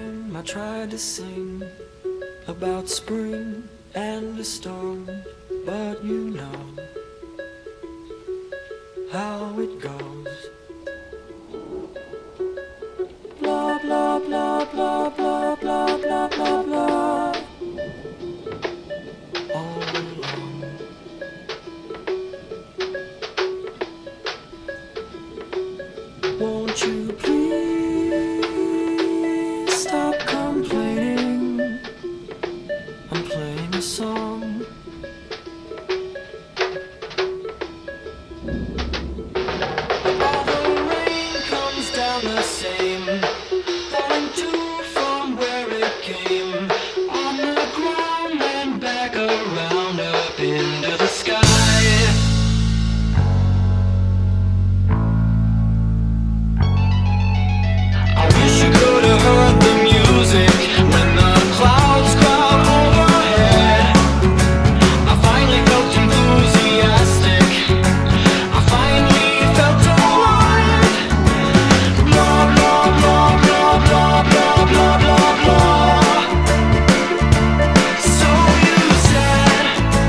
time I tried to sing about spring and a storm, but you know how it goes. Blah blah blah blah blah blah blah blah blah. All alone. Won't you please stop complaining? I'm playing a song. All the rain comes down the same, falling to from where it came, on the ground and back around up into the sky. I wish you could have heard the music when the clouds cloud overhead. I finally felt enthusiastic. I finally felt alive. Blah blah blah blah blah blah blah blah blah. So you said,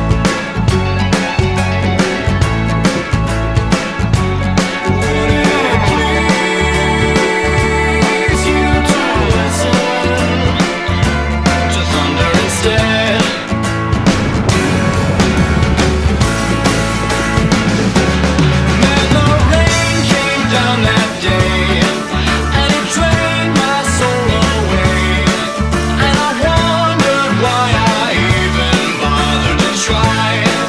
would it please you to listen to thunder instead? Man, the rain came down that day, and it drained my soul away. And I wondered why I even bothered to try.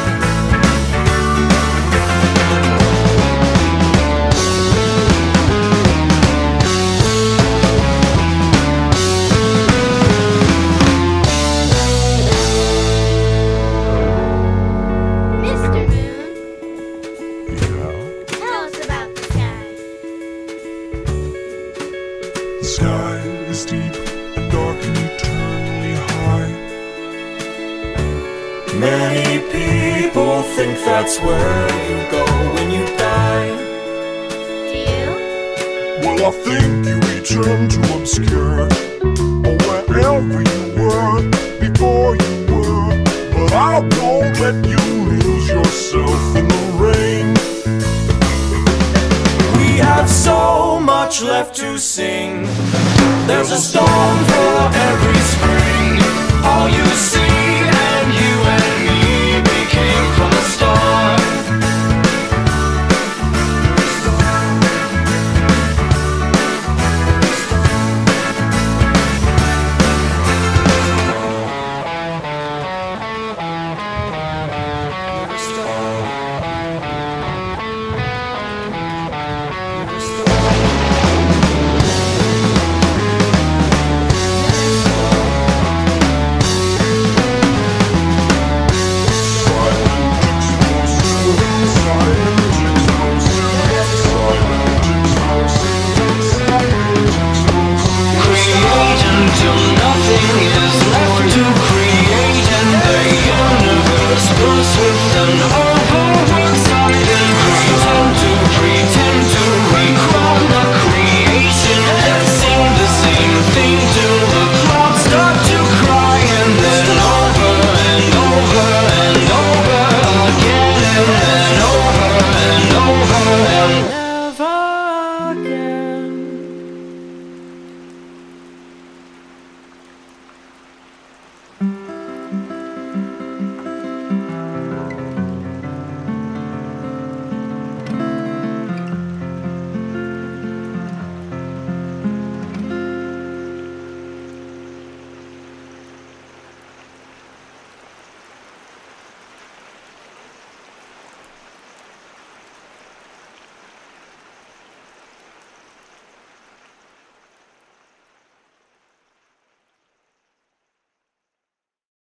Mr. Moon, Yeah. tell us about the sky. The sky is deep and dark and eternally high. Many people think that's where you go when you die. Do you? Well, I think you return to obscure, or wherever you were before you were. But I won't let you lose yourself in the rain. We have so much left to sing. There's a storm